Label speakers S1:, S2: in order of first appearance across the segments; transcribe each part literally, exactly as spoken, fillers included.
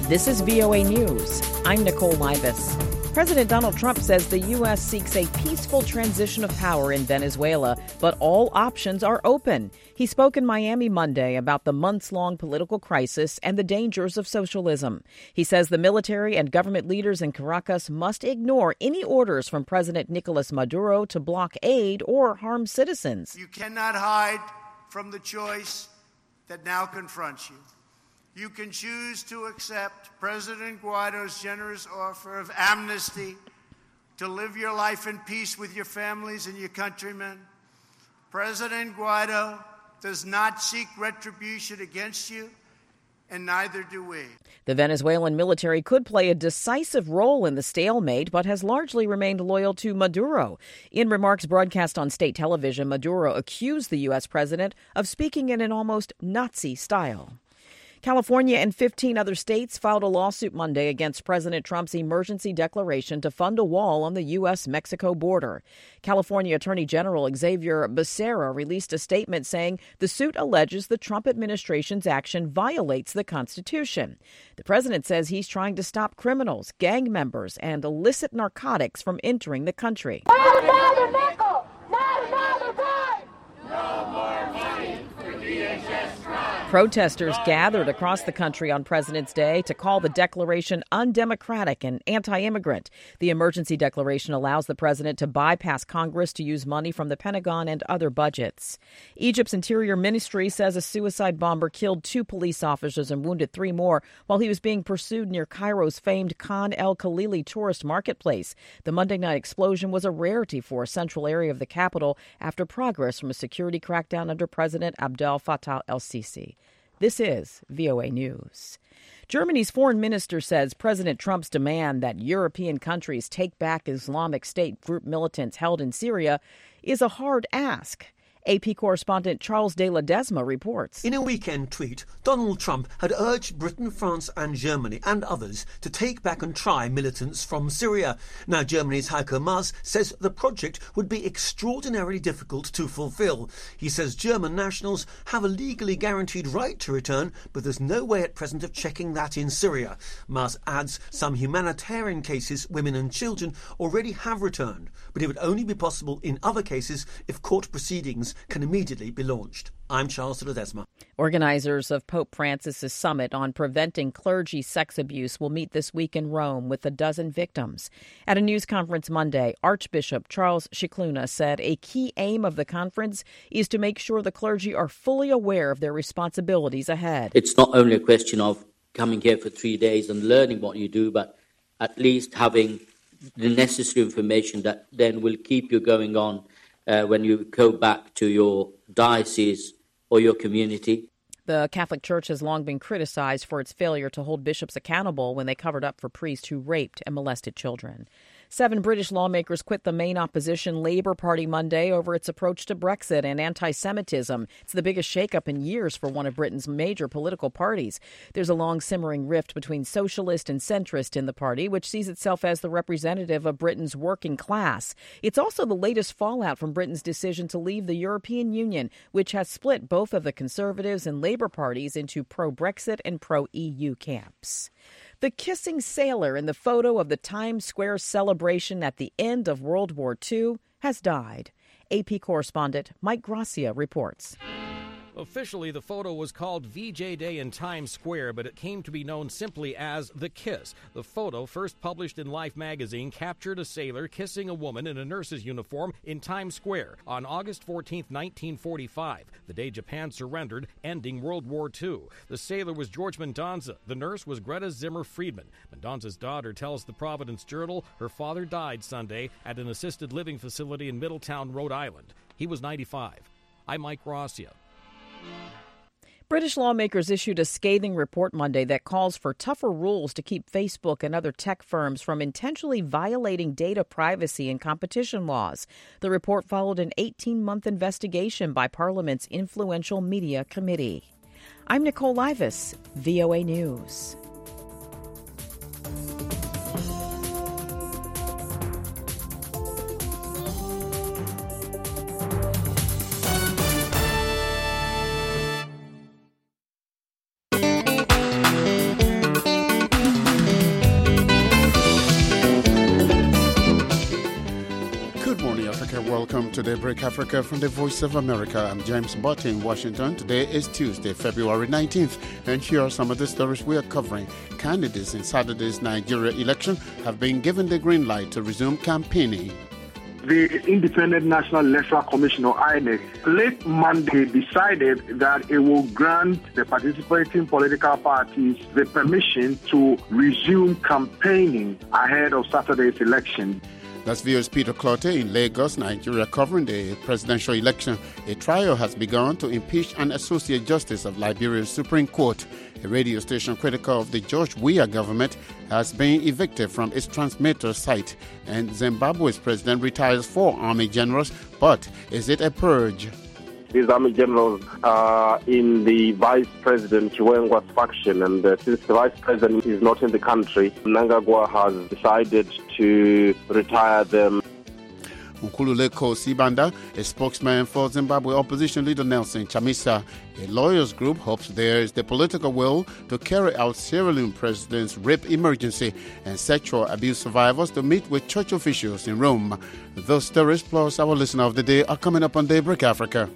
S1: This is V O A News. I'm Nicole Livas. President Donald Trump says the U S seeks a peaceful transition of power in Venezuela, but all options are open. He spoke in Miami Monday about the months-long political crisis and the dangers of socialism. He says the military and government leaders in Caracas must ignore any orders from President Nicolas Maduro to block aid or harm citizens.
S2: You cannot hide from the choice that now confronts you. You can choose to accept President Guaido's generous offer of amnesty to live your life in peace with your families and your countrymen. President Guaido does not seek retribution against you, and neither do we.
S1: The Venezuelan military could play a decisive role in the stalemate, but has largely remained loyal to Maduro. In remarks broadcast on state television, Maduro accused the U S president of speaking in an almost Nazi style. California and fifteen other states filed a lawsuit Monday against President Trump's emergency declaration to fund a wall on the U S Mexico border. California Attorney General Xavier Becerra released a statement saying the suit alleges the Trump administration's action violates the Constitution. The president says he's trying to stop criminals, gang members, and illicit narcotics from entering the country.
S3: Not another nickel! Not another dime!
S4: No more money for D H S crime!
S1: Protesters gathered across the country on President's Day to call the declaration undemocratic and anti-immigrant. The emergency declaration allows the president to bypass Congress to use money from the Pentagon and other budgets. Egypt's Interior Ministry says a suicide bomber killed two police officers and wounded three more while he was being pursued near Cairo's famed Khan el-Khalili tourist marketplace. The Monday night explosion was a rarity for a central area of the capital after progress from a security crackdown under President Abdel Fattah el-Sisi. This is V O A News. Germany's foreign minister says President Trump's demand that European countries take back Islamic State group militants held in Syria is a hard ask. A P correspondent Charles de Ledesma reports.
S5: In a weekend tweet, Donald Trump had urged Britain, France and Germany and others to take back and try militants from Syria. Now, Germany's Heiko Maas says the project would be extraordinarily difficult to fulfill. He says German nationals have a legally guaranteed right to return, but there's no way at present of checking that in Syria. Maas adds some humanitarian cases, women and children, already have returned, but it would only be possible in other cases if court proceedings can immediately be launched. I'm Charles de Ledesma.
S1: Organizers of Pope Francis's summit on preventing clergy sex abuse will meet this week in Rome with a dozen victims. At a news conference Monday, Archbishop Charles Scicluna said a key aim of the conference is to make sure the clergy are fully aware of their responsibilities ahead.
S6: It's not only a question of coming here for three days and learning what you do, but at least having the necessary information that then will keep you going on Uh, when you go back to your diocese or your community.
S1: The Catholic Church has long been criticized for its failure to hold bishops accountable when they covered up for priests who raped and molested children. Seven British lawmakers quit the main opposition Labour Party Monday over its approach to Brexit and anti-Semitism. It's the biggest shakeup in years for one of Britain's major political parties. There's a long simmering rift between socialist and centrist in the party, which sees itself as the representative of Britain's working class. It's also the latest fallout from Britain's decision to leave the European Union, which has split both of the Conservatives and Labour parties into pro-Brexit and pro-E U camps. The kissing sailor in the photo of the Times Square celebration at the end of World War Two has died. A P correspondent Mike Gracia reports.
S7: Officially, the photo was called V J Day in Times Square, but it came to be known simply as The Kiss. The photo, first published in Life magazine, captured a sailor kissing a woman in a nurse's uniform in Times Square on August fourteenth, nineteen forty-five, the day Japan surrendered, ending World War Two. The sailor was George Mendonça. The nurse was Greta Zimmer Friedman. Mendonça's daughter tells the Providence Journal her father died Sunday at an assisted living facility in Middletown, Rhode Island. He was ninety-five. I'm Mike Gracia.
S1: British lawmakers issued a scathing report Monday that calls for tougher rules to keep Facebook and other tech firms from intentionally violating data privacy and competition laws. The report followed an eighteen-month investigation by Parliament's influential media committee. I'm Nicole Livas, V O A News.
S8: to Daybreak Africa from the Voice of America. I'm James Butt in Washington. Today is Tuesday, February nineteenth, and here are some of the stories we are covering. Candidates in Saturday's Nigeria election have been given the green light to resume campaigning.
S9: The Independent National Electoral Commission, or I N E C, late Monday decided that it will grant the participating political parties the permission to resume campaigning ahead of Saturday's election.
S8: That's V O's Peter Clottey in Lagos, Nigeria, covering the presidential election. A trial has begun to impeach an associate justice of Liberia's Supreme Court. A radio station critical of the George Weah government has been evicted from its transmitter site. And Zimbabwe's president retires four army generals. But is it a purge?
S10: These army generals are in the vice president Chiwenga's faction, and uh, since the vice president is not in the country, Mnangagwa has decided to retire them.
S8: Nkululeko Sibanda, a spokesman for Zimbabwe opposition leader Nelson Chamisa, a lawyers group, hopes there is the political will to carry out Sierra Leone president's rape emergency and sexual abuse survivors to meet with church officials in Rome. Those stories plus our listener of the day are coming up on Daybreak Africa.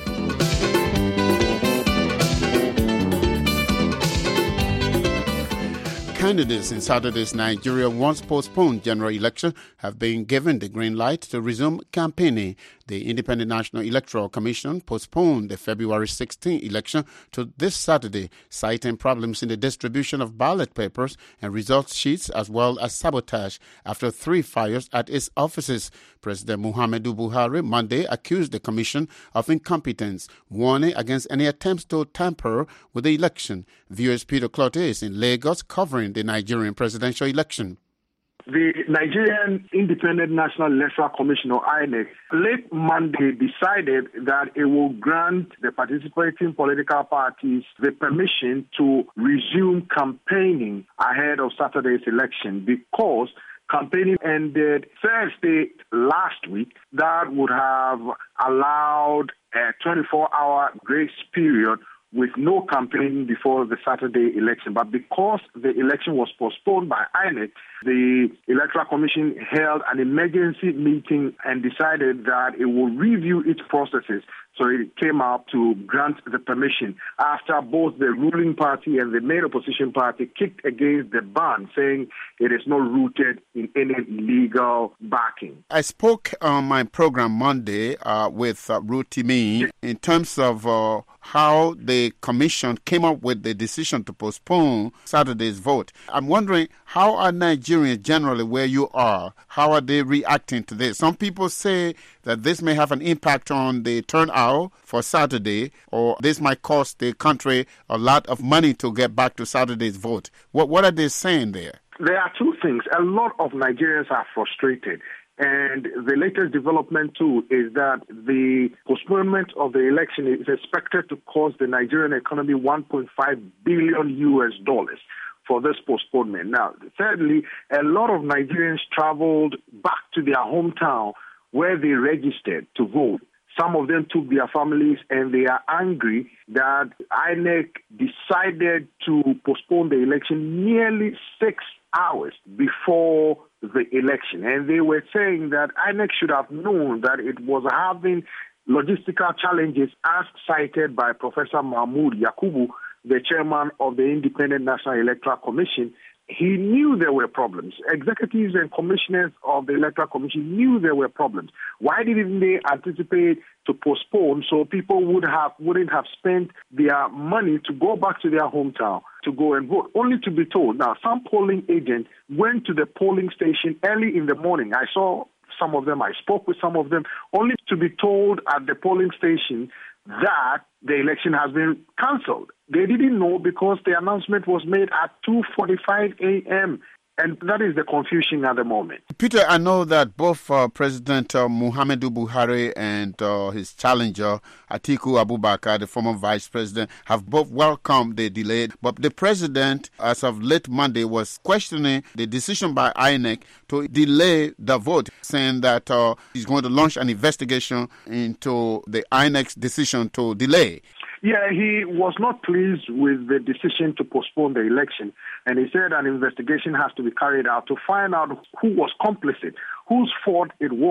S8: Candidates in Saturday's Nigeria once postponed general election have been given the green light to resume campaigning. The Independent National Electoral Commission postponed the February sixteenth election to this Saturday, citing problems in the distribution of ballot papers and result sheets as well as sabotage after three fires at its offices. President Muhammadu Buhari Monday accused the commission of incompetence, warning against any attempts to tamper with the election. V O's Peter Clottey is in Lagos covering the Nigerian presidential election.
S9: The Nigerian Independent National Electoral Commission, or I N E C, late Monday decided that it will grant the participating political parties the permission to resume campaigning ahead of Saturday's election because campaigning ended Thursday last week. That would have allowed a twenty-four hour grace period with no campaigning before the Saturday election. But because the election was postponed by I N E C, the Electoral Commission held an emergency meeting and decided that it will review its processes. So it came out to grant the permission after both the ruling party and the main opposition party kicked against the ban, saying it is not rooted in any legal backing.
S8: I spoke on my program Monday uh, with uh, Rotimi in terms of uh, how the commission came up with the decision to postpone Saturday's vote. I'm wondering, how are Nigerians generally where you are? How are they reacting to this? Some people say that this may have an impact on the turnout for Saturday, or this might cost the country a lot of money to get back to Saturday's vote. What, what are they saying there?
S9: There are two things. A lot of Nigerians are frustrated. And the latest development, too, is that the postponement of the election is expected to cost the Nigerian economy one point five billion U S dollars for this postponement. Now, thirdly, a lot of Nigerians traveled back to their hometown where they registered to vote. Some of them took their families, and they are angry that I N E C decided to postpone the election nearly six hours before the election. And they were saying that I N E C should have known that it was having logistical challenges, as cited by Professor Mahmoud Yakubu, the chairman of the Independent National Electoral Commission. He knew there were problems. Executives and commissioners of the Electoral Commission knew there were problems. Why didn't they anticipate to postpone so people would have, wouldn't have spent their money to go back to their hometown to go and vote, only to be told? Now, some polling agents went to the polling station early in the morning. I saw some of them. I spoke with some of them, only to be told at the polling station that the election has been cancelled. They didn't know because the announcement was made at two forty-five a.m. And that is the confusion at the moment.
S8: Peter, I know that both uh, President uh, Muhammadu Buhari and uh, his challenger, Atiku Abubakar, the former vice president, have both welcomed the delay. But the president, as of late Monday, was questioning the decision by I N E C to delay the vote, saying that uh, he's going to launch an investigation into the I N E C's decision to delay.
S9: Yeah, he was not pleased with the decision to postpone the election, and he said an investigation has to be carried out to find out who was complicit, whose fault it was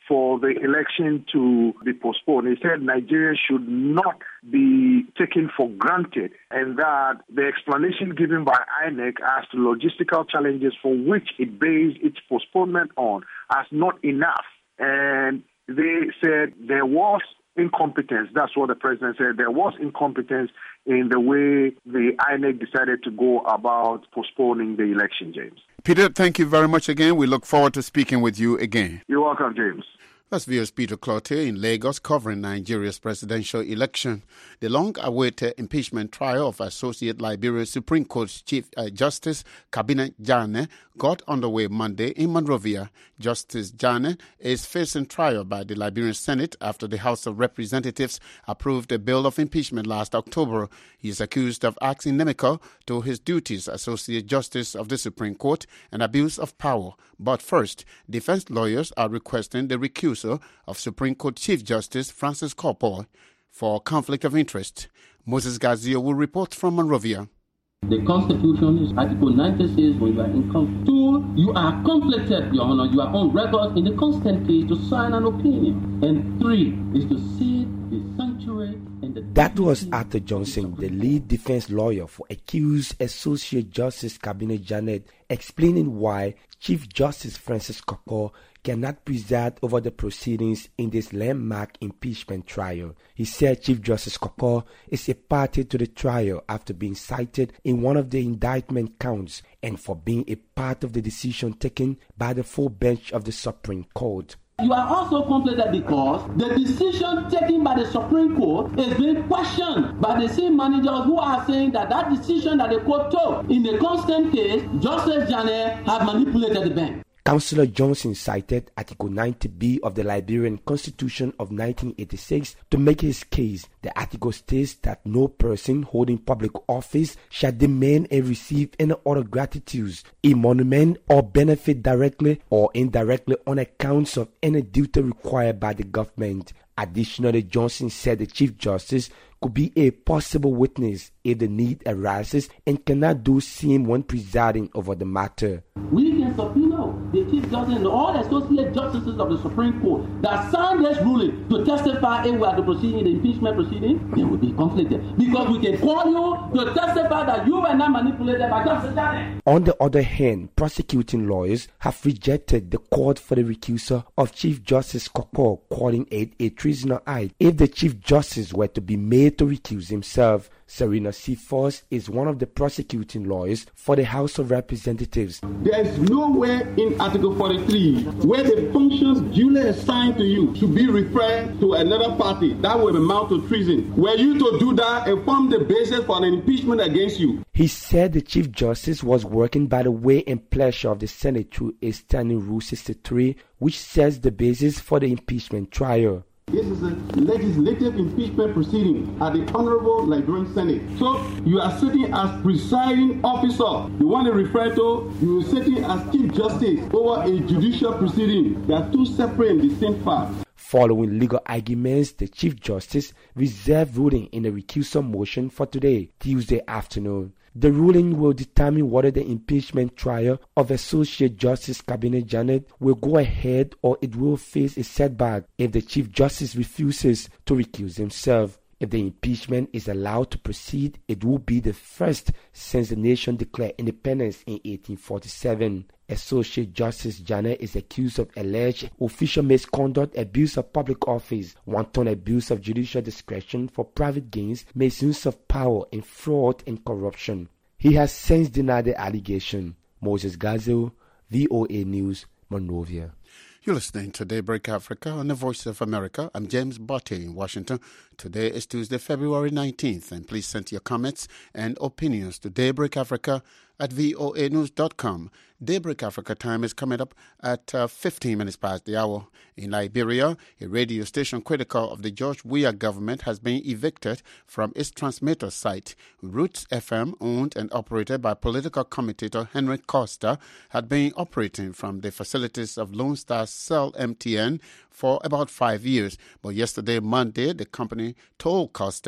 S9: for the election to be postponed. He said Nigeria should not be taken for granted, and that the explanation given by I N E C as to logistical challenges for which it based its postponement on as not enough. And they said there was incompetence. That's what the president said. There was incompetence in the way the I N E C decided to go about postponing the election, James.
S8: Peter, thank you very much again. We look forward to speaking with you again.
S9: You're welcome, James.
S8: That's V O's Peter Cloutier in Lagos covering Nigeria's presidential election. The long-awaited impeachment trial of Associate Liberia Supreme Court Chief uh, Justice Kabine Jane got underway Monday in Monrovia. Justice Jane is facing trial by the Liberian Senate after the House of Representatives approved a bill of impeachment last October. He is accused of acting inimical to his duties as Associate Justice of the Supreme Court and abuse of power. But first, defense lawyers are requesting the recusal of Supreme Court Chief Justice Francis Corpoy for conflict of interest. Moses Gazio will report from Monrovia.
S11: The Constitution is Article ninety-six when you are in conflict. Two, you are conflicted, Your Honor. You are on record in the constant case to sign an opinion. And three is to see the sanctuary and the...
S12: That was Arthur Johnson, the lead defense lawyer for accused Associate Justice Kabine Jane, explaining why Chief Justice Francis Corpoy cannot preside over the proceedings in this landmark impeachment trial. He said Chief Justice Corpoy is a party to the trial after being cited in one of the indictment counts and for being a part of the decision taken by the full bench of the Supreme Court.
S11: You are also conflicted because the decision taken by the Supreme Court is being questioned by the same managers who are saying that that decision that the court took in the constant case, Justice Jane had manipulated the bench.
S12: Councillor Johnson cited Article ninety B of the Liberian Constitution of nineteen eighty-six to make his case. The article states that no person holding public office shall demand and receive any other gratuities, emolument, or benefit directly or indirectly on accounts of any duty required by the government. Additionally, Johnson said the Chief Justice could be a possible witness if the need arises and cannot do same when presiding over the matter.
S11: We can subpoena the Chief Justice and all the associate justices of the Supreme Court that signed this ruling to testify if we are to proceed in the impeachment proceeding. They will be conflicted because we can call you to testify that you were not manipulated by Justice Jane.
S12: On the other hand, prosecuting lawyers have rejected the court for the recusal of Chief Justice Corpoy, calling it a treasonable act if the Chief Justice were to be made to recuse himself. Serena Seaforth is one of the prosecuting lawyers for the House of Representatives.
S13: There is nowhere in Article forty-three where the functions duly assigned to you should be referred to another party. That will amount to treason. Were you to do that and form the basis for an impeachment against you?
S12: He said the Chief Justice was working by the way and pleasure of the Senate through a standing Rule sixty-three, which sets the basis for the impeachment trial.
S13: This is a legislative impeachment proceeding at the Honorable Liberian Senate. So you are sitting as presiding officer. The one they refer to, you are sitting as Chief Justice over a judicial proceeding. They are two separate and distinct parts.
S12: Following legal arguments, the Chief Justice reserved ruling in the recusal motion for today, Tuesday afternoon. The ruling will determine whether the impeachment trial of Associate Justice Kabine Jane will go ahead or it will face a setback if the Chief Justice refuses to recuse himself. If the impeachment is allowed to proceed, it will be the first since the nation declared independence in eighteen forty-seven. Associate Justice Jane is accused of alleged official misconduct, abuse of public office, wanton abuse of judicial discretion for private gains, misuse of power, and fraud and corruption. He has since denied the allegation. Moses Gazel, V O A News, Monrovia.
S8: You're listening to Daybreak Africa on the Voice of America. I'm James Botte in Washington. Today is Tuesday, February nineteenth, and please send your comments and opinions to Daybreak Africa at voa news dot com. Daybreak Africa time is coming up at uh, fifteen minutes past the hour. In Liberia, a radio station critical of the George Weah government has been evicted from its transmitter site. Roots F M, owned and operated by political commentator Henry Costa, had been operating from the facilities of Lone Star Cell M T N for about five years. But yesterday, Monday, the company told Costa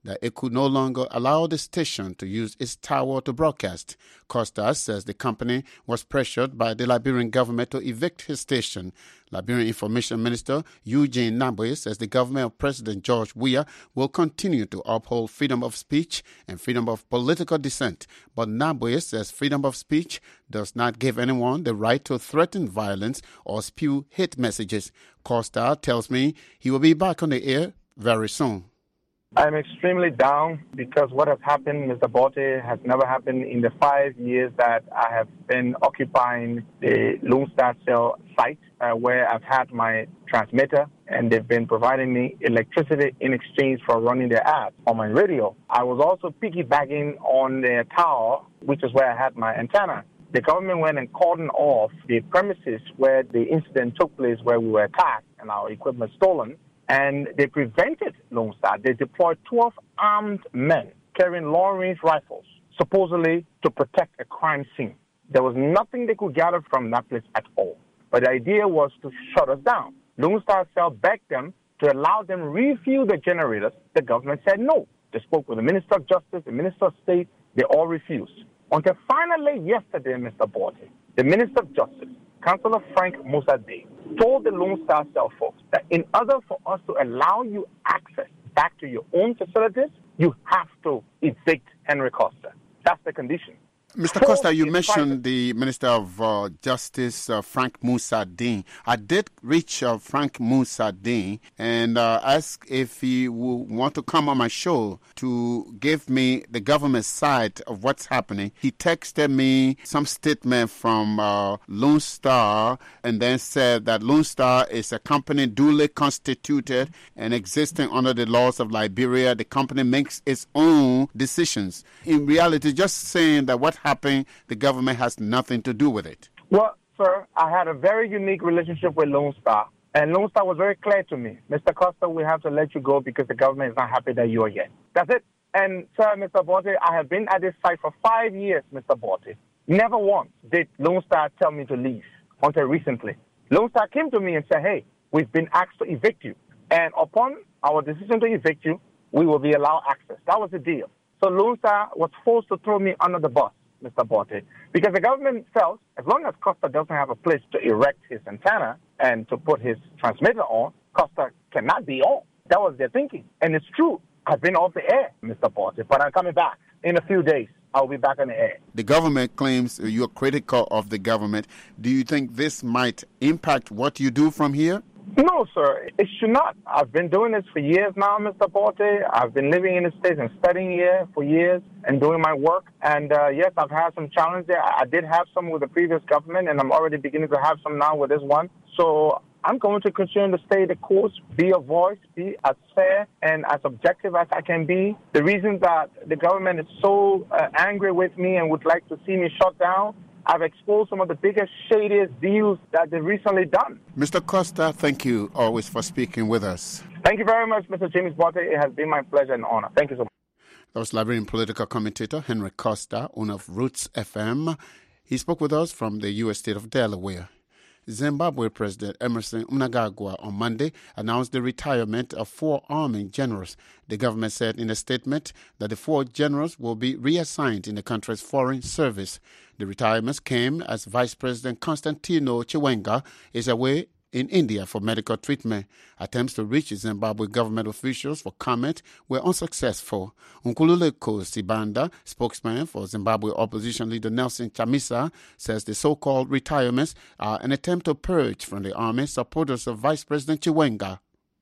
S8: that it could no longer allow the station to use its tower to broadcast. Costa says the company was pressured by the Liberian government to evict his station. Liberian Information Minister Eugene Nabwe says the government of President George Weah will continue to uphold freedom of speech and freedom of political dissent. But Nabwe says freedom of speech does not give anyone the right to threaten violence or spew hate messages. Costa tells me he will be back on the air very soon.
S14: I'm extremely down because what has happened, Mister Bote, has never happened in the five years that I have been occupying the Lone Star Cell site uh, where I've had my transmitter and they've been providing me electricity in exchange for running their ads on my radio. I was also piggybacking on their tower, which is where I had my antenna. The government went and cordoned off the premises where the incident took place, where we were attacked and our equipment stolen. And they prevented Lone Star. They deployed twelve armed men carrying long-range rifles, supposedly to protect a crime scene. There was nothing they could gather from that place at all. But the idea was to shut us down. Lone Star Cell begged them to allow them refuel the generators. The government said no. They spoke with the Minister of Justice, the Minister of State. They all refused. Until finally yesterday, Mister Bote, the Minister of Justice, Councillor Frank Musa Day, told the Lone Star Cell folks that in order for us to allow you access back to your own facilities, you have to evict Henry Costa. That's the condition.
S8: Mister Costa, you mentioned the Minister of uh, Justice, uh, Frank Musa Dean. I did reach uh, Frank Musa Dean and uh, ask if he would want to come on my show to give me the government side of what's happening. He texted me some statement from uh, Lone Star and then said that Lone Star is a company duly constituted and existing under the laws of Liberia. The company makes its own decisions. In reality, just saying that what happened, the government has nothing to do with it.
S14: Well, sir, I had a very unique relationship with Lone Star, and Lone Star was very clear to me. Mister Costa, we have to let you go because the government is not happy that you are here. That's it. And, sir, Mister Bote, I have been at this site for five years, Mister Bote. Never once did Lone Star tell me to leave until recently. Lone Star came to me and said, hey, we've been asked to evict you. And upon our decision to evict you, we will be allowed access. That was the deal. So Lone Star was forced to throw me under the bus, Mister Bote, because the government felt as long as Costa doesn't have a place to erect his antenna and to put his transmitter on, Costa cannot be on. That was their thinking. And it's true. I've been off the air, Mister Bote, but I'm coming back in a few days. I'll be back on the air.
S8: The government claims you're critical of the government. Do you think this might impact what you do from here?
S14: No, sir. It should not. I've been doing this for years now, Mister Bote. I've been living in the States and studying here for years and doing my work. And, uh, yes, I've had some challenges there. I did have some with the previous government, and I'm already beginning to have some now with this one. So I'm going to continue to stay the course, be a voice, be as fair and as objective as I can be. The reason that the government is so uh, angry with me and would like to see me shut down, I've exposed some of the biggest, shadiest deals that they've recently done.
S8: Mister Costa, thank you always for speaking with us.
S14: Thank you very much, Mister James Bote. It has been my pleasure and honor. Thank you so much.
S8: That was Liberian political commentator Henry Costa, owner of Roots F M. He spoke with us from the U S state of Delaware. Zimbabwe President Emmerson Mnangagwa on Monday announced the retirement of four army generals. The government said in a statement that the four generals will be reassigned in the country's foreign service. The retirements came as Vice President Constantino Chiwenga is away in India for medical treatment. Attempts to reach Zimbabwe government officials for comment were unsuccessful. Nkululeko Sibanda, spokesman for Zimbabwe opposition leader Nelson Chamisa, says the so-called retirements are an attempt to purge from the army supporters of Vice President Chiwenga.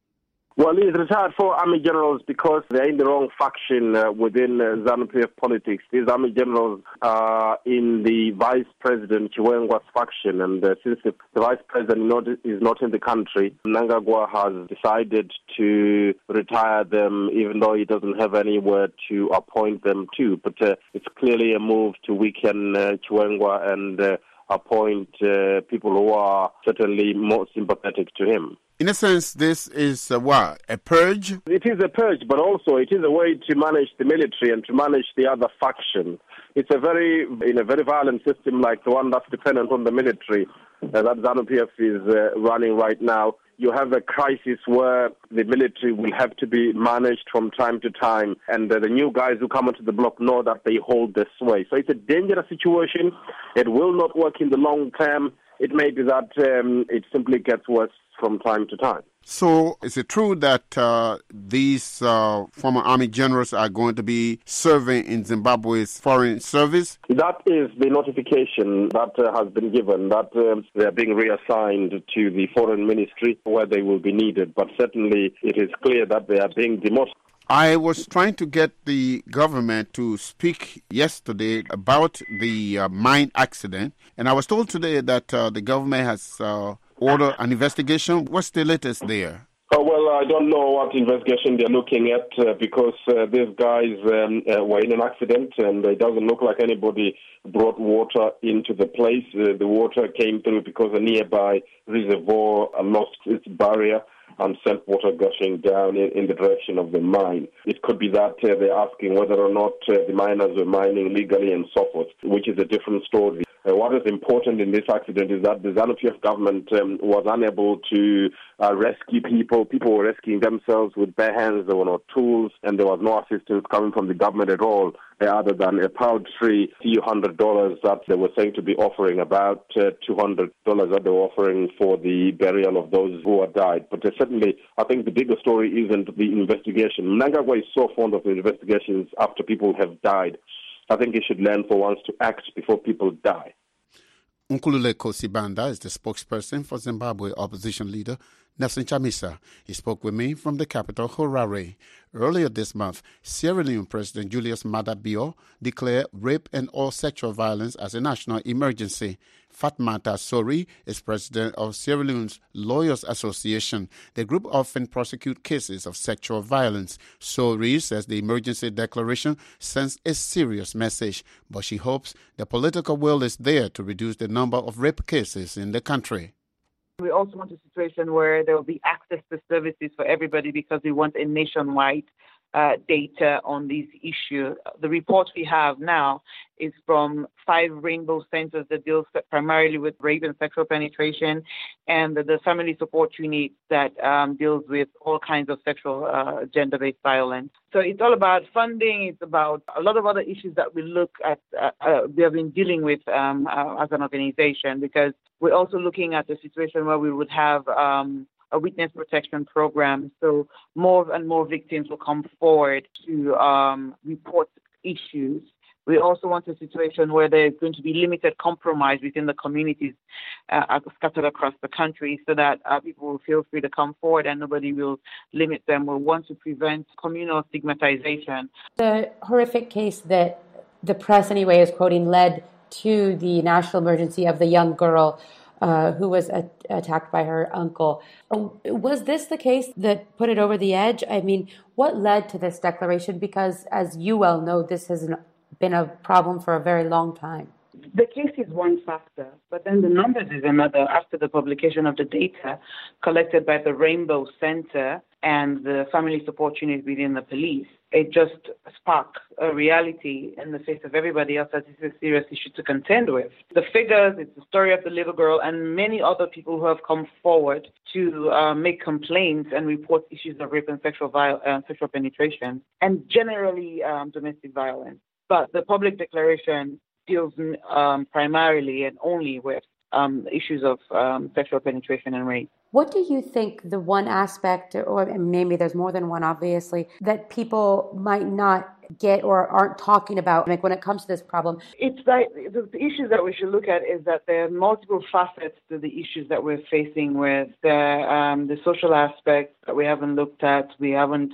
S10: Well, he's retired four army generals because they're in the wrong faction uh, within uh, ZANU-P F politics. These army generals are in the Vice President Chiwenga's faction, and uh, since the, the Vice President not, is not in the country, Mnangagwa has decided to retire them, even though he doesn't have anywhere to appoint them to. But uh, it's clearly a move to weaken uh, Chiwenga and uh, appoint uh, people who are certainly more sympathetic to him.
S8: In a sense, this is uh, what, a purge?
S10: It is a purge, but also it is a way to manage the military and to manage the other faction. It's a very, in a very violent system like the one that's dependent on the military uh, that ZANU-P F is uh, running right now. you have a crisis where the military will have to be managed from time to time, and uh, the new guys who come onto the block know that they hold the sway. So it's a dangerous situation. It will not work in the long term. It may be that um, it simply gets worse from time to time.
S8: So is it true that uh, these uh, former army generals are going to be serving in Zimbabwe's foreign service?
S10: That is the notification that uh, has been given, that um, they are being reassigned to the foreign ministry where they will be needed. But certainly it is clear that they are being demoted.
S8: I was trying to get the government to speak yesterday about the uh, mine accident, and I was told today that uh, the government has uh, ordered an investigation. What's the latest there?
S10: Oh, well, I don't know what investigation they're looking at uh, because uh, these guys um, uh, were in an accident, and it doesn't look like anybody brought water into the place. Uh, the water came through because a nearby reservoir lost its barrier and sent water gushing down in, in the direction of the mine. It could be that uh, they're asking whether or not uh, the miners were mining legally and so forth, which is a different story. Uh, what is important in this accident is that the ZANU-P F government um, was unable to uh, rescue people. People were rescuing themselves with bare hands. There were no tools, and there was no assistance coming from the government at all, uh, other than a paltry few hundred dollars that they were saying to be offering, about uh, two hundred dollars that they were offering for the burial of those who had died. But uh, certainly, I think the bigger story isn't the investigation. Mnangagwa is so fond of the investigations after people have died. I think he should learn for once to act before people die.
S8: Nkululeko Sibanda is the spokesperson for Zimbabwe opposition leader Nelson Chamisa. He spoke with me from the capital, Harare. Earlier this month, Sierra Leone President Julius Maada Bio declared rape and all sexual violence as a national emergency. Fatmata Sori is president of Sierra Leone's Lawyers Association. The group often prosecute cases of sexual violence. Sori says the emergency declaration sends a serious message, but she hopes the political will is there to reduce the number of rape cases in the country.
S15: We also want a situation where there will be access to services for everybody because we want a nationwide uh, data on these issues. The report we have now is from five rainbow centers that deal primarily with rape and sexual penetration, and the, the family support unit that um, deals with all kinds of sexual uh, gender-based violence. So it's all about funding. It's about a lot of other issues that we look at, uh, uh, we have been dealing with um, uh, as an organization, because we're also looking at a situation where we would have um, a witness protection program. So more and more victims will come forward to um, report issues. We also want a situation where there's going to be limited compromise within the communities uh, scattered across the country, so that uh, people will feel free to come forward and nobody will limit them. We want to prevent communal stigmatization.
S16: The horrific case that the press anyway is quoting led to the national emergency of the young girl uh, who was a- attacked by her uncle. Was this the case that put it over the edge? I mean, what led to this declaration? Because as you well know, this has been a problem for a very long time.
S15: The case is one factor, but then the numbers is another. After the publication of the data collected by the Rainbow Center and the family support unit within the police, it just sparked a reality in the face of everybody else that this is a serious issue to contend with. The figures, it's the story of the little girl and many other people who have come forward to uh, make complaints and report issues of rape and sexual, viol- uh, sexual penetration, and generally um, domestic violence. But the public declaration deals um, primarily and only with um, issues of um, sexual penetration and rape.
S16: What do you think the one aspect, or maybe there's more than one, obviously, that people might not get or aren't talking about, like when it comes to this problem?
S15: It's like the, the issues that we should look at is that there are multiple facets to the issues that we're facing with. The, um, the social aspect that we haven't looked at, we haven't,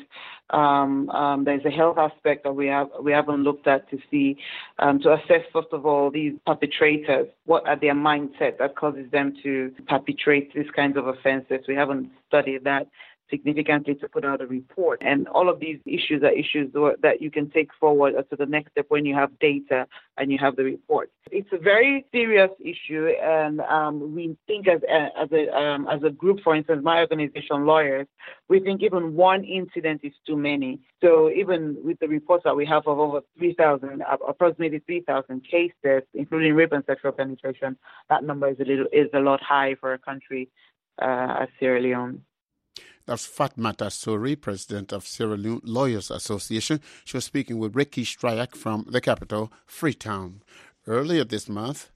S15: um, um, there's a health aspect that we have we haven't looked at to see, um, to assess, first of all, these perpetrators. What are their mindset that causes them to perpetrate these kinds of offenses? We haven't studied that significantly to put out a report. And all of these issues are issues that you can take forward to the next step when you have data and you have the report. It's a very serious issue, and um, we think as a, as a um, as a group, for instance, my organization, Lawyers, we think even one incident is too many. So even with the reports that we have of over three thousand, approximately three thousand cases, including rape and sexual penetration, that number is a little is a lot high for a country uh, as Sierra Leone.
S8: That's Fatmata Sori, president of Sierra Leone Lawyers Association. She was speaking with Ricky Stryak from the capital, Freetown. Earlier this month,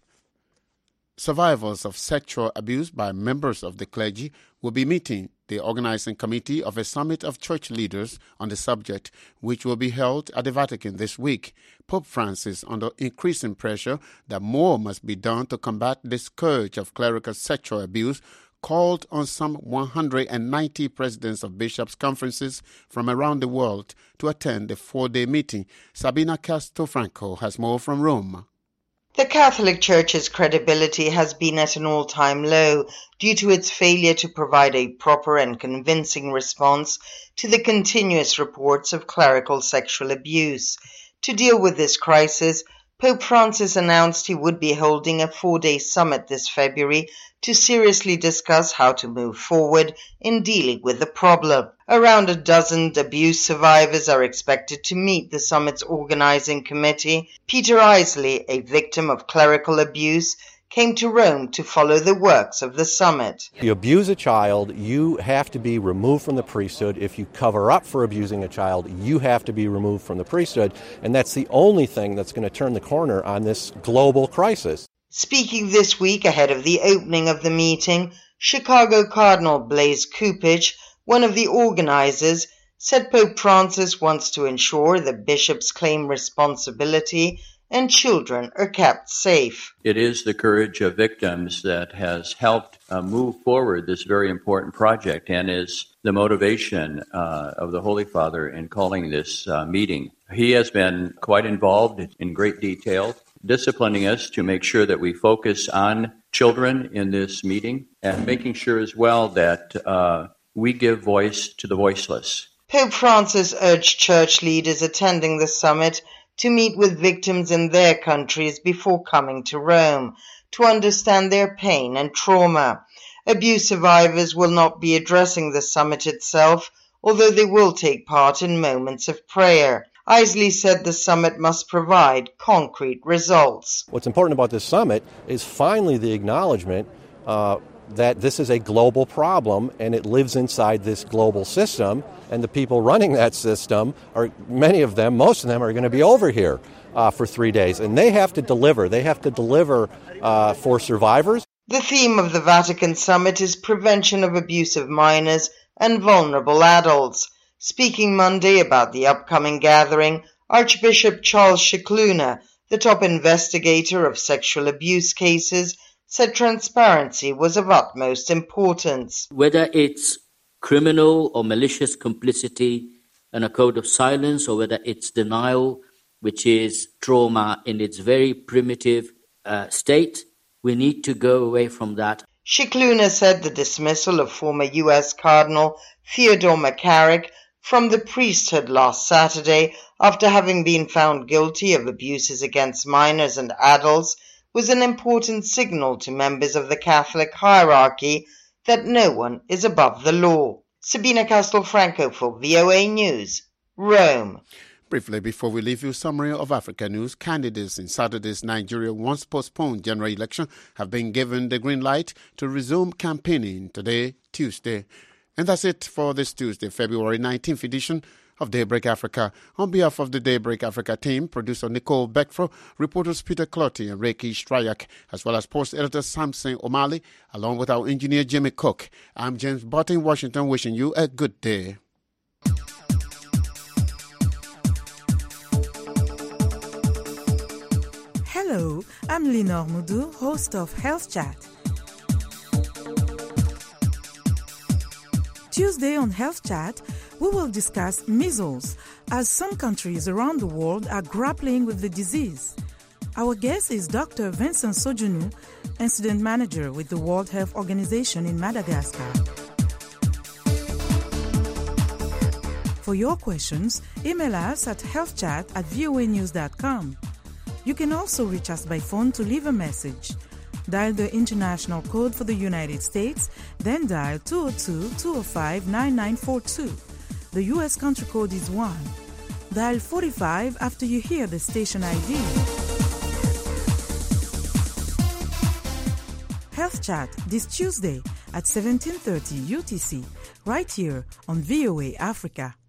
S8: survivors of sexual abuse by members of the clergy will be meeting the organizing committee of a summit of church leaders on the subject, which will be held at the Vatican this week. Pope Francis, under increasing pressure that more must be done to combat the scourge of clerical sexual abuse, called on some one hundred ninety presidents of bishops' conferences from around the world to attend the four-day meeting. Sabina Castro-Franco has more from Rome.
S17: The Catholic Church's credibility has been at an all-time low due to its failure to provide a proper and convincing response to the continuous reports of clerical sexual abuse. To deal with this crisis, Pope Francis announced he would be holding a four-day summit this February to seriously discuss how to move forward in dealing with the problem. Around a dozen abuse survivors are expected to meet the summit's organizing committee. Peter Isley, a victim of clerical abuse, came to Rome to follow the works of the summit.
S18: If you abuse a child, you have to be removed from the priesthood. If you cover up for abusing a child, you have to be removed from the priesthood. And that's the only thing that's going to turn the corner on this global crisis.
S17: Speaking this week ahead of the opening of the meeting, Chicago Cardinal Blaise Cupich, one of the organizers, said Pope Francis wants to ensure that bishops claim responsibility and children are kept safe.
S19: It is the courage of victims that has helped uh, move forward this very important project and is the motivation uh, of the Holy Father in calling this uh, meeting. He has been quite involved in great detail, disciplining us to make sure that we focus on children in this meeting and making sure as well that uh, we give voice to the voiceless.
S17: Pope Francis urged church leaders attending the summit to meet with victims in their countries before coming to Rome, to understand their pain and trauma. Abuse survivors will not be addressing the summit itself, although they will take part in moments of prayer. Isley said the summit must provide concrete results.
S18: What's important about this summit is finally the acknowledgement uh, that this is a global problem and it lives inside this global system, and the people running that system are, many of them, most of them are going to be over here uh, for three days, and they have to deliver. They have to deliver uh, for survivors.
S17: The theme of the Vatican summit is prevention of abuse of minors and vulnerable adults. Speaking Monday about the upcoming gathering, Archbishop Charles Scicluna, the top investigator of sexual abuse cases, said transparency was of utmost importance.
S6: Whether it's criminal or malicious complicity and a code of silence, or whether it's denial, which is trauma in its very primitive uh, state, we need to go away from that.
S17: Scicluna said the dismissal of former U S Cardinal Theodore McCarrick from the priesthood last Saturday after having been found guilty of abuses against minors and adults was an important signal to members of the Catholic hierarchy that no one is above the law. Sabina Castro-Franco for V O A News, Rome.
S8: Briefly, before we leave you, summary of Africa news. Candidates in Saturday's Nigeria once postponed general election have been given the green light to resume campaigning today, Tuesday. And that's it for this Tuesday, February nineteenth edition of Daybreak Africa. On behalf of the Daybreak Africa team, producer Nicole Beckfro, reporters Peter Clotty and Ricky Stryak, as well as post editor Samson O'Malley, along with our engineer Jimmy Cook. I'm James Button in Washington, wishing you a good day.
S20: Hello, I'm Lenore Moudou, host of Health Chat. Tuesday on Health Chat, we will discuss measles, as some countries around the world are grappling with the disease. Our guest is Doctor Vincent Sojunu, Incident Manager with the World Health Organization in Madagascar. For your questions, email us at healthchat at voa news dot com. You can also reach us by phone to leave a message. Dial the international code for the United States, then dial two oh two, two oh five, nine nine four two. The U S country code is one. Dial forty-five after you hear the station I D. Health Chat this Tuesday at seventeen thirty U T C, right here on V O A Africa.